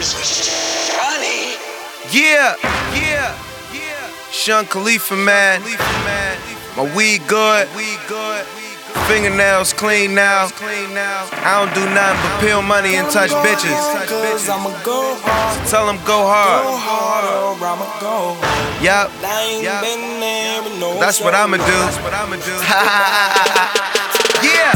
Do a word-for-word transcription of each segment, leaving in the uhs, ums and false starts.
Motherfuckers. Johnny. Yeah, yeah, yeah. Sean Khalifa, man. My weed good. Fingernails clean now. I don't do nothing but peel money and touch bitches. So tell them go hard. Yup. That's what I'ma do. Yeah.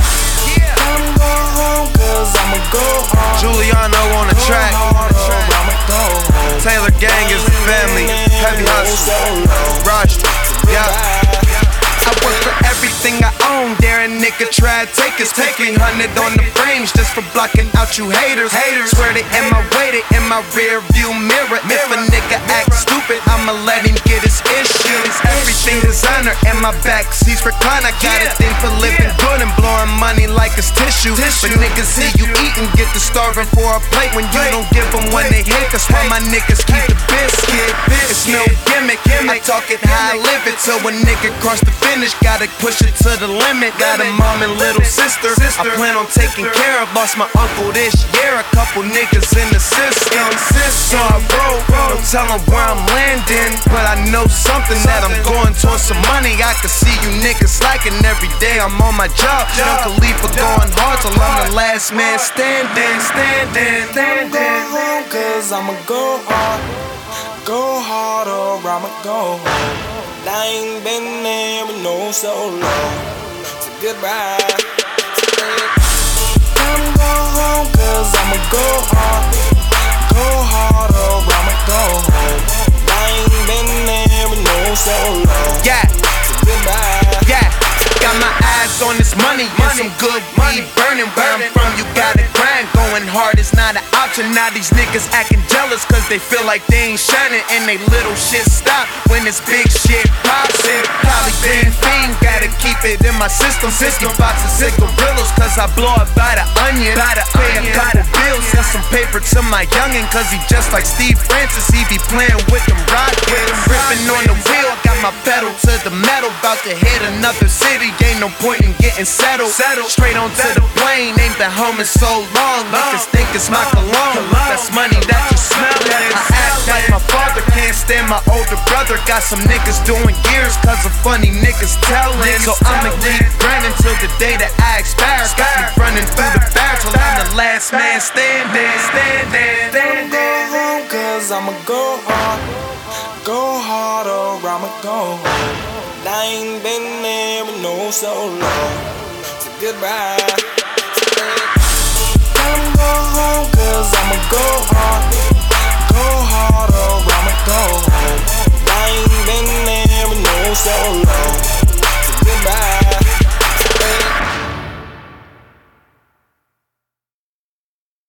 Giuliano on the track. Taylor Gang is the family. Heavy hustle. Rush. Yeah. I work for everything I own. Dare a nigga try to take us. Taking hundred on the frames just for blocking out you haters. Haters swear they in my way, they in my rear view mirror. If a nigga act stupid, I'ma let him get his issues. Everything designer in my backseat's recline. I got a thing for living good and blowing money like it's tissue. But niggas see you eating, get the starving for a plate when you don't give them when they hate. That's why my niggas keep the biscuit. It's no gimmick. I talk it how I live it. Till a nigga cross the finish, gotta push it to the limit. Got a mom and little sister I plan on taking care of. Lost my uncle this year. A couple niggas in the system. So I roll, don't tell them where I'm landing, but I know something that I'm going towards some money. I can see you niggas slacking every day. I'm on my job. Young Khalifa going hard till I'm the last man standing. Standing, standing. Cause I'ma go hard, go hard or I'ma go home. I ain't been there in no so long. It's a good ride. I'ma go home cause I'ma go hard, go hard or I'ma go home. I ain't been there in no so long. Yeah, it's a good ride. Yeah, got my eyes on this money and some good weed burning. Where I'm from, you gotta grind. Going hard is not an option. Now these niggas acting jealous cause they feel like they ain't shining and they little shit stop when this big shit pops. Probably been fiend, gotta keep it in my system. fifty boxes of gorillas cause I blow up by the onion. Pay a couple bills and some paper to my youngin' cause he just like Steve Francis. He be playing with them rockets. Ripping on the wheel, got my pedal to the metal. About to hit another city, ain't no point in getting settled. Straight onto the plane, ain't been home in so long. Niggas think it's my cologne, that's money that you smell. I act like my father, can't stand my older brother. Got some niggas doing years cause of funny niggas telling. So I'ma keep grinding till the day that I expire. Got me running through the fire till I'm the last man standing. Standing, I'ma go home cause I'ma go hard, go hard or I'ma go home. I ain't been there in no so long. It's a good ride. I'ma go home